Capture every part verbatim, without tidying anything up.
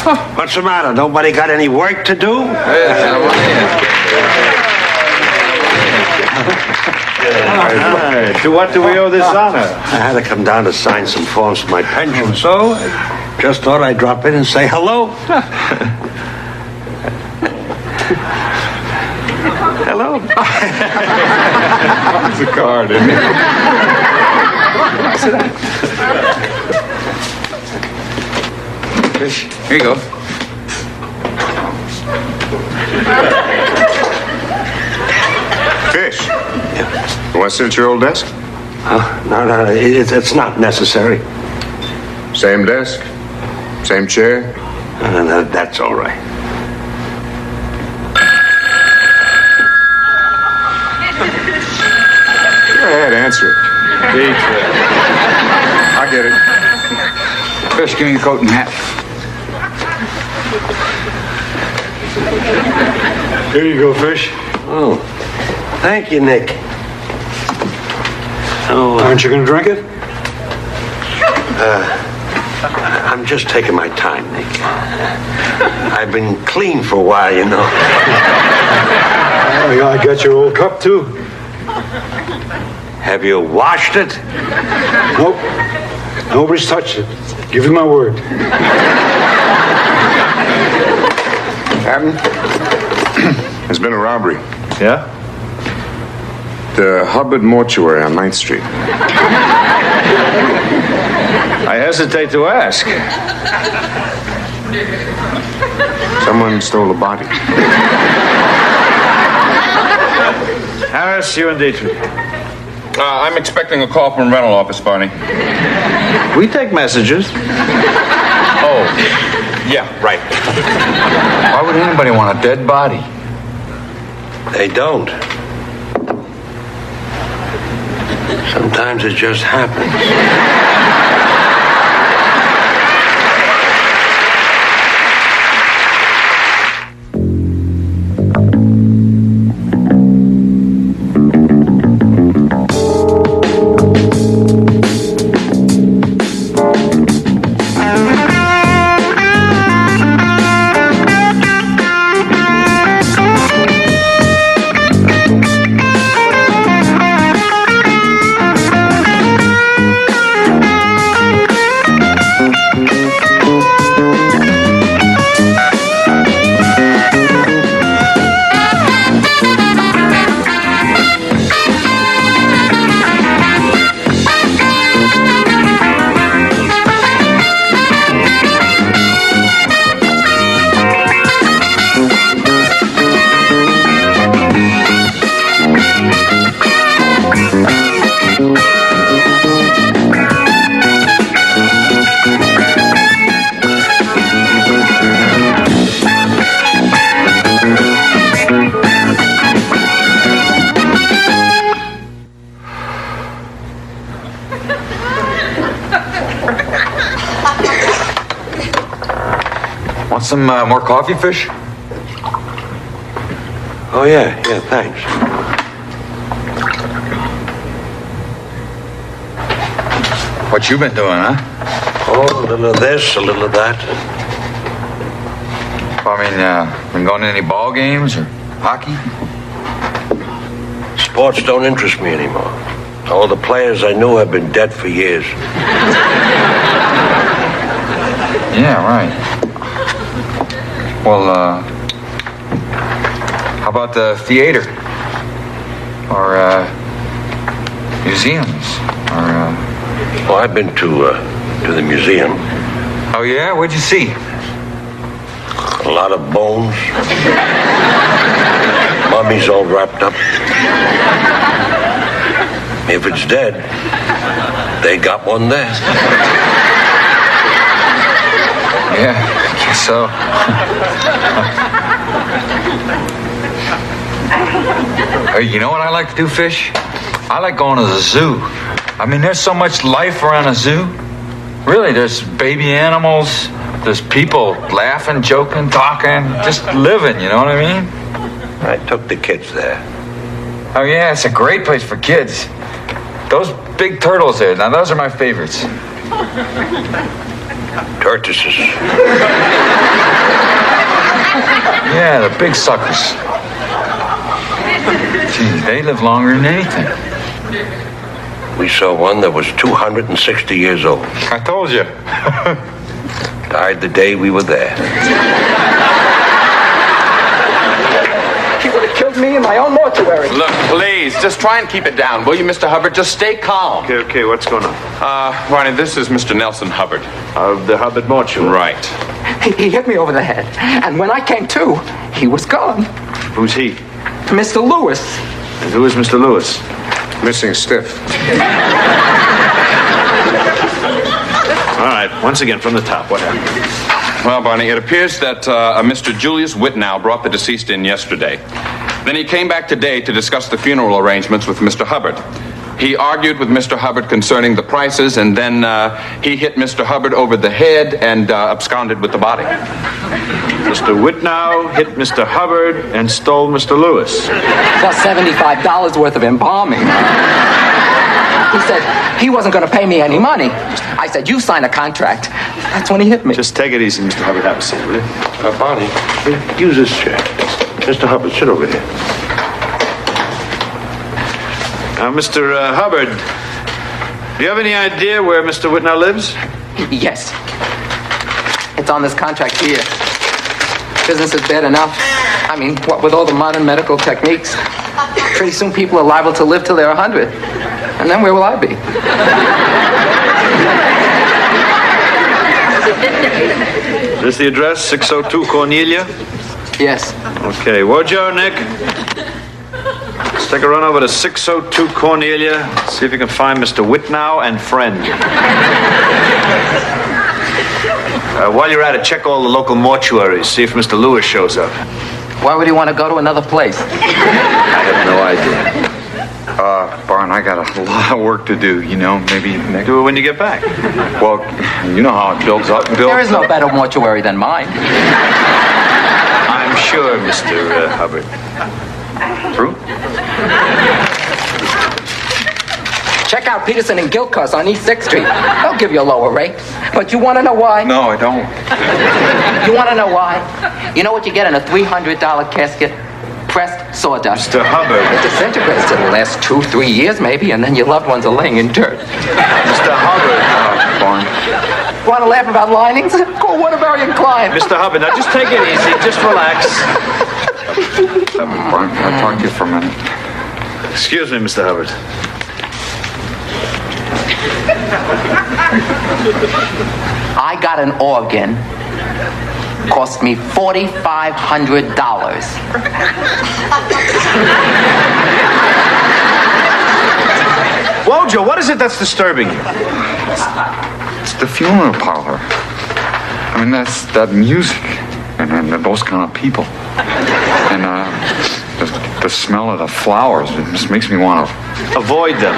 What's the matter? Nobody got any work to do? Uh, to what do we owe this honor? I had to come down to sign some forms for my pension, so I just thought I'd drop in and say hello. Hello. It's a card, isn't it? Sit down. Fish, here you go. Fish. You want to sit at your old desk? Uh, no, no, it, it's not necessary. Same desk? Same chair? Uh, no, that's all right. Go ahead, answer it. Dietrich. I get it. Fish, give me your coat and hat. Here you go, Fish. Oh, thank you, Nick. Oh, uh, Aren't you going to drink it? Uh, I'm just taking my time, Nick. I've been clean for a while, you know. Oh, yeah, I got your old cup, too. Have you washed it? Nope. Nobody's touched it. Give you my word. Captain, there's been a robbery. Yeah? The Hubbard Mortuary on ninth Street. I hesitate to ask. Someone stole a body. Harris, you and Dietrich. Uh, I'm expecting a call from rental office, Barney. We take messages. Oh, yeah, right. Why would anybody want a dead body? They don't. Sometimes it just happens. Want some uh, more coffee, Fish? Oh, yeah, yeah, thanks. What you been doing, huh? Oh, a little of this, a little of that. I mean, uh, been going to any ball games or hockey? Sports don't interest me anymore. All the players I knew have been dead for years. Yeah, right. Well, uh, how about the theater? Or, uh, museums? Or, uh... Well, I've been to, uh, to the museum. Oh, yeah? What'd you see? A lot of bones. Mummies all wrapped up. If it's dead, they got one there. Yeah, I guess so. Hey, you know what I like to do, Fish? I like going to the zoo. I mean, there's so much life around a zoo. Really, there's baby animals. There's people laughing, joking, talking, just living, you know what I mean? I took the kids there. Oh, yeah, it's a great place for kids. Those big turtles there, now those are my favorites. Tortoises. Yeah, the big suckers. Gee, they live longer than anything. We saw one that was two hundred sixty years old. I told you. Died the day we were there. He would have killed me in my own mortuary. Look, please, just try and keep it down, will you, Mister Hubbard? Just stay calm. Okay, okay, what's going on? Uh, Barney, this is Mister Nelson Hubbard. Of the Hubbard Mortuary. Right. He, he hit me over the head. And when I came to, he was gone. Who's he? Mister Lewis. And who is Mister Lewis? Missing stiff. All right, once again, from the top, what happened? Well, Barney, it appears that uh, a Mister Julius Whitnow brought the deceased in yesterday. Then he came back today to discuss the funeral arrangements with Mister Hubbard. He argued with Mister Hubbard concerning the prices, and then uh, he hit Mister Hubbard over the head and uh, absconded with the body. Mister Whitnow hit Mister Hubbard and stole Mister Lewis. Plus seventy-five dollars worth of embalming. He said he wasn't going to pay me any money. I said, you sign a contract. That's when he hit me. Just take it easy, Mister Hubbard. Have a seat, will you? Uh, Barney, use this chair. Mister Hubbard, sit over here. Now, Mister Uh, Hubbard, do you have any idea where Mister Whitnow lives? Yes. It's on this contract here. Business is bad enough. I mean, what with all the modern medical techniques? Pretty soon people are liable to live till they're a hundred. And then where will I be? Is this the address? six oh two Cornelia? Yes. Okay, Wojo, Nick. Let's take a run over to six oh two Cornelia. See if you can find Mister Whitnow and friend. Uh, while you're at it, check all the local mortuaries. See if Mister Lewis shows up. Why would he want to go to another place? I have no idea. Uh, Barn, I got a lot of work to do, you know, maybe next... Do it when you get back. Well, you know how it builds up and builds There is no up. better mortuary than mine. I'm sure, Mister Uh, Hubbard. True? Check out Peterson and Gilchrist on East sixth Street. They'll give you a lower rate. But you want to know why? No, I don't. You want to know why? You know what you get in a three hundred dollars casket? Pressed sawdust. Mister Hubbard. It disintegrates. It'll last two, three years maybe, and then your loved ones are laying in dirt. Mister Hubbard. Uh, Barn. Want to laugh about linings? Call Waterbury Klein. Mister Hubbard, now just take it easy. Just relax. Uh, Barn, can I talk to you for a minute? Excuse me, Mister Hubbard. I got an organ. Cost me forty-five hundred dollars. Wojo, what is it that's disturbing you? It's the funeral parlor. I mean, that's that music and, and those kind of people. And uh, the, the smell of the flowers, it just makes me want to... Avoid them.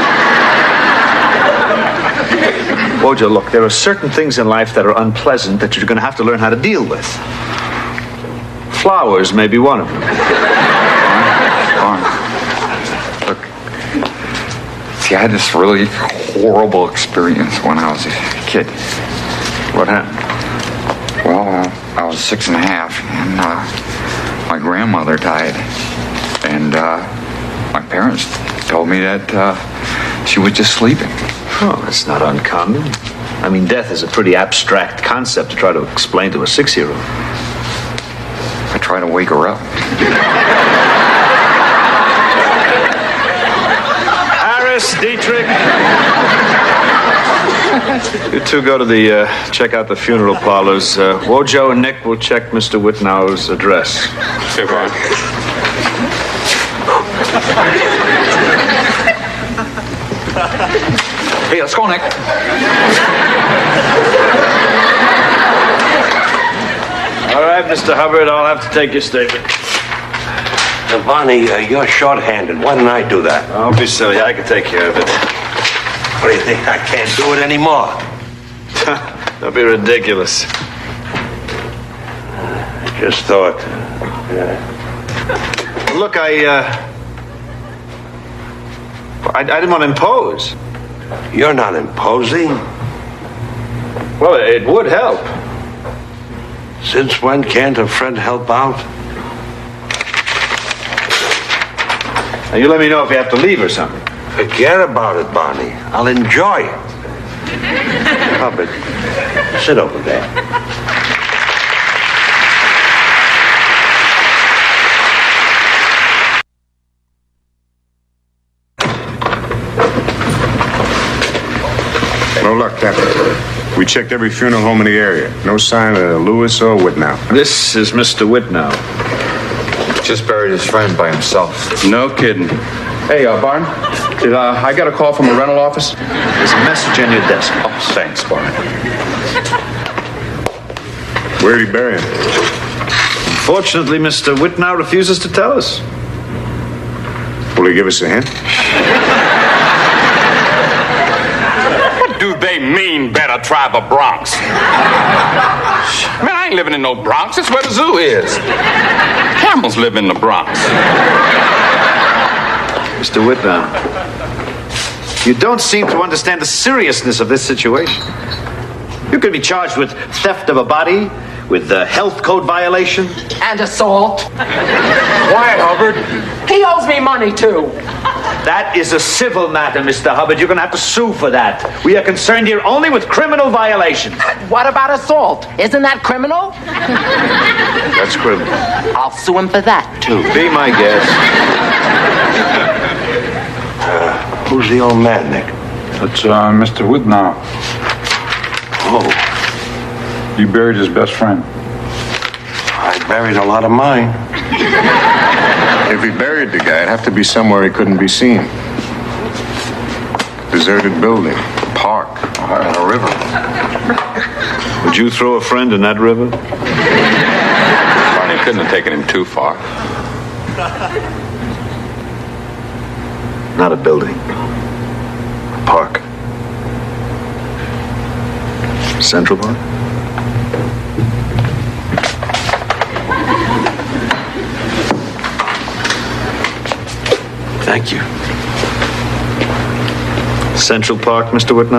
Wojo, look, there are certain things in life that are unpleasant that you're going to have to learn how to deal with. Flowers may be one of them. Barn. Look, see, I had this really horrible experience when I was a kid. What happened? Well, uh, I was six and a half, and uh, my grandmother died. And uh, my parents told me that uh, she was just sleeping. Oh, that's not uncommon. I mean, death is a pretty abstract concept to try to explain to a six-year-old. I tried to wake her up. Harris, Dietrich. You two go to the, uh, check out the funeral parlors. Uh, Wojo and Nick will check Mister Whitnow's address. Okay, Barney. Hey, let's go, Nick. All right, Mister Hubbard, I'll have to take your statement. Uh, Barney, uh, you're short-handed. Why don't I do that? Don't be silly. I can take care of it. What do you think? I can't do it anymore. Don't be ridiculous. I just thought. Uh, Look, I, uh... I, I didn't want to impose. you're not imposing. Well, it would help. Since when can't a friend help out? Now, you let me know if you have to leave or something. Forget about it, Barney. I'll enjoy it. Hubbard, sit over there. No luck, Captain. We checked every funeral home in the area. No sign of Lewis or Whitnow. This is Mister Whitnow. Just buried his friend by himself. No kidding. Hey, uh, Barn, did uh, I got a call from a rental office? There's a message on your desk. Oh, thanks, Barn. Where did he bury him? Unfortunately, Mister Whitnow refuses to tell us. Will he give us a hint? What do they mean, better try the Bronx? Man, I ain't living in no Bronx. That's where the zoo is. Camels live in the Bronx. Mister Whitnow, you don't seem to understand the seriousness of this situation. You could be charged with theft of a body, with uh, health code violation. And assault. Quiet, Hubbard. He owes me money, too. That is a civil matter, Mister Hubbard. You're going to have to sue for that. We are concerned here only with criminal violation. What about assault? Isn't that criminal? That's criminal. I'll sue him for that, too. Be my guest. Uh, who's the old man, Nick? That's uh, Mister Whitnow. Oh, He buried his best friend. I buried a lot of mine. If he buried the guy, it'd have to be somewhere he couldn't be seen. Deserted building, park, or in a river. Would you throw a friend in that river? Barney couldn't have taken him too far. Not a building. A park. Central Park? Thank you. Central Park, Mister Whitnow?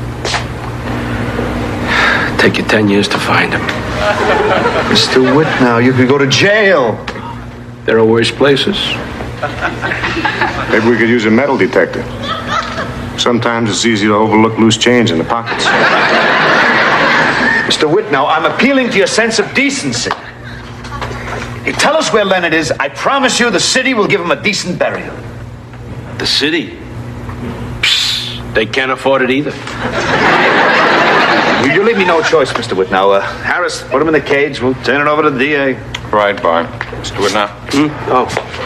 Take you ten years to find him. Mister Whitnow, you could go to jail. There are worse places. Maybe we could use a metal detector. Sometimes it's easy to overlook loose change in the pockets. Mister Whitnow, I'm appealing to your sense of decency. You tell us where Leonard is, I promise you the city will give him a decent burial. The city? Psst, they can't afford it either. You, you leave me no choice, Mister Whitnow. Uh, Harris, put him in the cage. We'll turn it over to the D A. Right, Barn. Mister Whitnow? Hmm? Oh.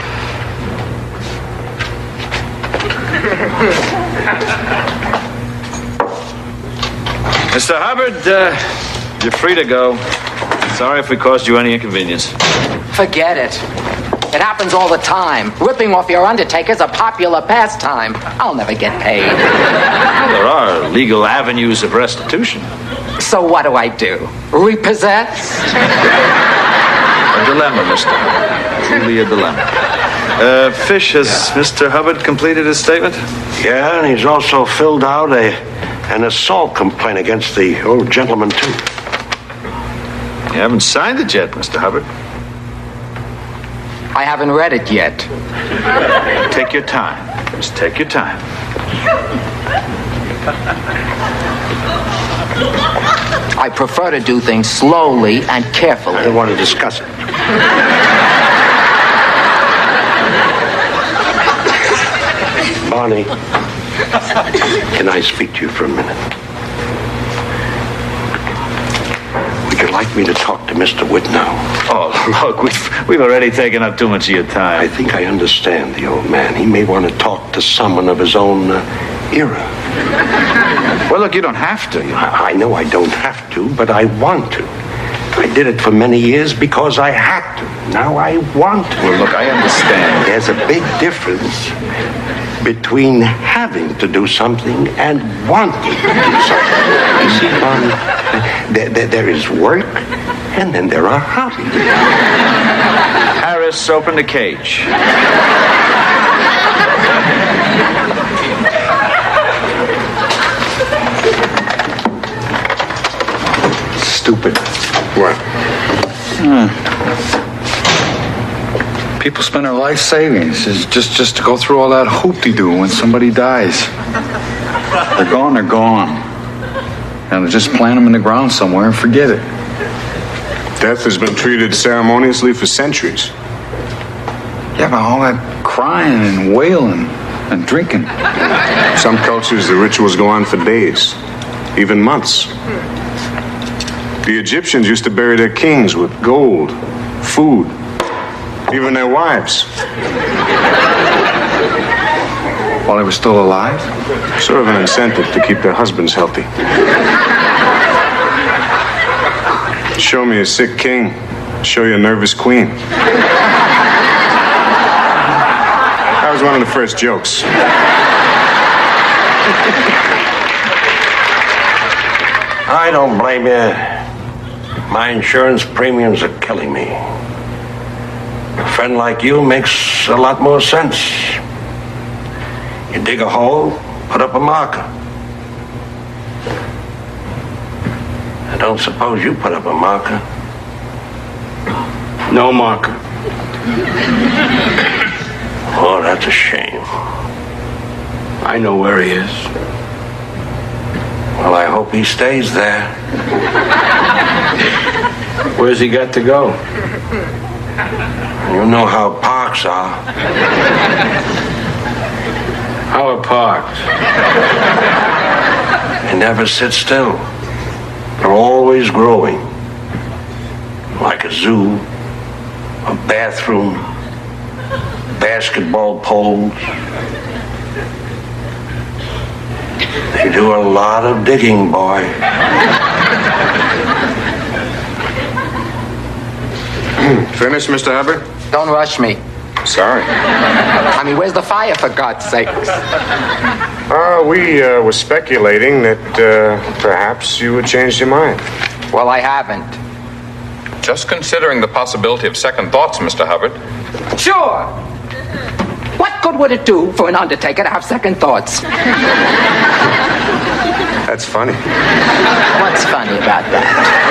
Mister Hubbard, uh, you're free to go. Sorry if we caused you any inconvenience. Forget it. It happens all the time. Ripping off your undertaker's a popular pastime. I'll never get paid. Well, there are legal avenues of restitution. So what do I do? Repossess? A dilemma, Mister Hubbard. Truly a dilemma. Uh, Fish, has Mister Hubbard completed his statement? Yeah, and he's also filled out a an assault complaint against the old gentleman, too. You haven't signed it yet, Mister Hubbard. I haven't read it yet. Take your time. Just take your time. I prefer to do things slowly and carefully. I don't want to discuss it. Barney, can I speak to you for a minute? Would you like me to talk to Mister Whitnow? Oh, look, we've, we've already taken up too much of your time. I think I understand the old man. He may want to talk to someone of his own uh, era. Well, look, you don't have to. You know. I, I know I don't have to, but I want to. I did it for many years because I had to. Now I want to. Well, look, I understand. There's a big difference between having to do something and wanting to do something. You see, Barney, there, there, there is work, and then there are hobbies. Harris, open the cage. stupid. What? Hmm. People spend their life savings just, just to go through all that hoop-de-doo when somebody dies. They're gone, they're gone. And they just plant them in the ground somewhere and forget it. Death has been treated ceremoniously for centuries. Yeah, but all that crying and wailing and drinking. Some cultures, the rituals go on for days, even months. The Egyptians used to bury their kings with gold, food, even their wives. While they were still alive? Sort of an incentive to keep their husbands healthy. Show me a sick king, show you a nervous queen. That was one of the first jokes. I don't blame you. My insurance premiums are killing me. A friend like you makes a lot more sense. You dig a hole, put up a marker. I don't suppose you put up a marker. No marker. Oh, that's a shame. I know where he is. Well, I hope he stays there. Where's he got to go? You know how parks are. How are parks? They never sit still. They're always growing. Like a zoo, a bathroom, basketball poles. They do a lot of digging, boy. Finished, Mister Hubbard? Don't rush me. Sorry. I mean, where's the fire, for God's sakes? Uh, we uh, were speculating that uh, perhaps you would change your mind. Well, I haven't. Just considering the possibility of second thoughts, Mister Hubbard. Sure. What good would it do for an undertaker to have second thoughts? That's funny. What's funny about that?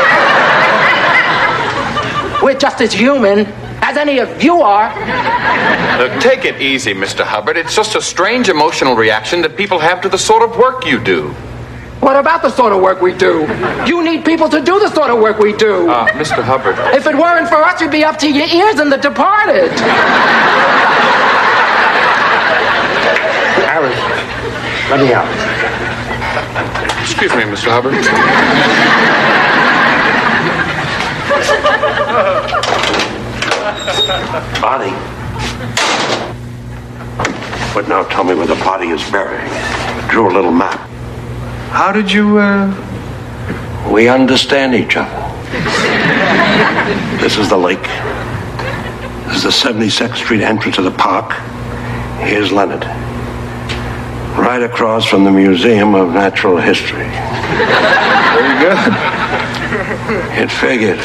We're just as human as any of you are. Look, take it easy, Mister Hubbard. It's just a strange emotional reaction that people have to the sort of work you do. What about the sort of work we do? You need people to do the sort of work we do. Uh, Mister Hubbard. If it weren't for us, you'd be up to your ears in The Departed. Harris, let me out. Excuse me, Mister Hubbard. Body. But now tell me where the body is buried. Drew a little map. How did you, uh... We understand each other. This is the lake. This is the seventy-second Street entrance to the park. Here's Leonard. Right across from the Museum of Natural History. Very good. It figured.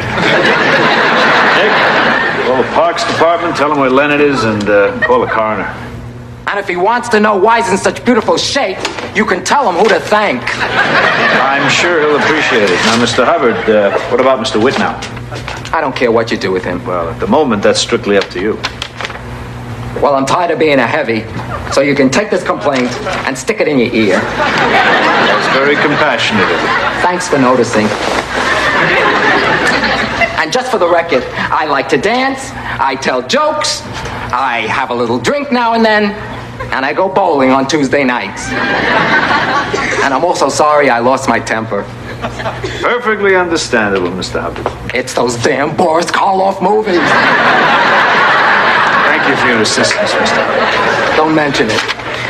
Nick, call the Parks Department, tell them where Leonard is, and uh, call the coroner. And if he wants to know why he's in such beautiful shape, you can tell him who to thank. I'm sure he'll appreciate it. Now, Mister Hubbard, uh, what about Mister Whitnow? I don't care what you do with him. Well, at the moment, that's strictly up to you. Well, I'm tired of being a heavy, so you can take this complaint and stick it in your ear. That's very compassionate of you. Thanks for noticing. And just for the record, I like to dance, I tell jokes, I have a little drink now and then, and I go bowling on Tuesday nights. And I'm also sorry I lost my temper. Perfectly understandable, Mister Hubbard. It's those damn Boris Karloff movies. Thank you for your assistance, Mister Hubbard. Don't mention it.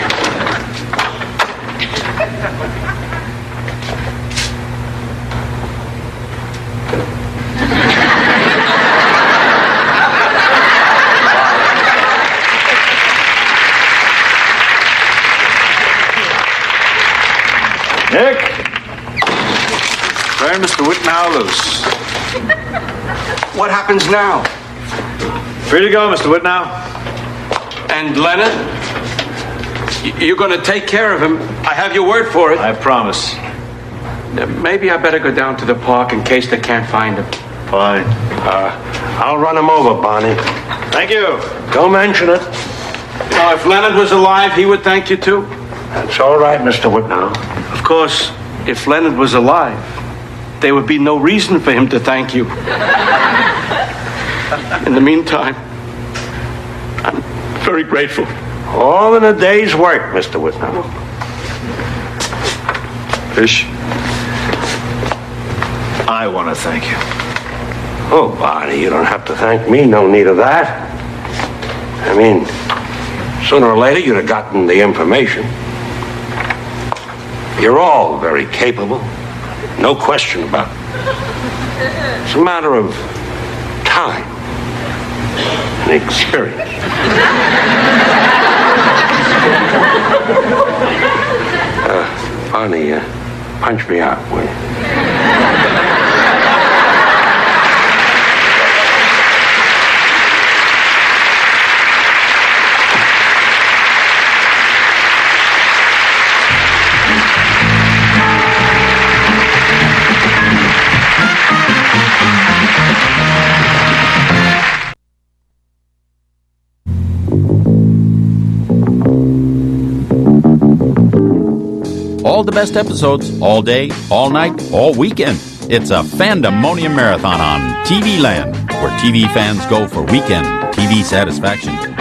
Nick, turn Mister Whitnow loose. What happens now? Free to go, Mister Whitnow. And Leonard? Y- You're going to take care of him. I have your word for it. I promise. Uh, maybe I better go down to the park in case they can't find him. Fine. Uh, I'll run him over, Barney. Thank you. Don't mention it. Now, if Leonard was alive, he would thank you too. That's all right, Mister Whitnall. Of course, if Leonard was alive, there would be no reason for him to thank you. In the meantime, I'm very grateful. All in a day's work, Mister Whitnall. Fish, I want to thank you. Oh, Barney, you don't have to thank me. No need of that. I mean, sooner or later you'd have gotten the information. You're all very capable. No question about it. It's a matter of time and experience. uh, Barney, uh, punch me out, will you? All the best episodes, all day, all night, all weekend. It's a Fandemonium Marathon on T V Land, where T V fans go for weekend T V satisfaction.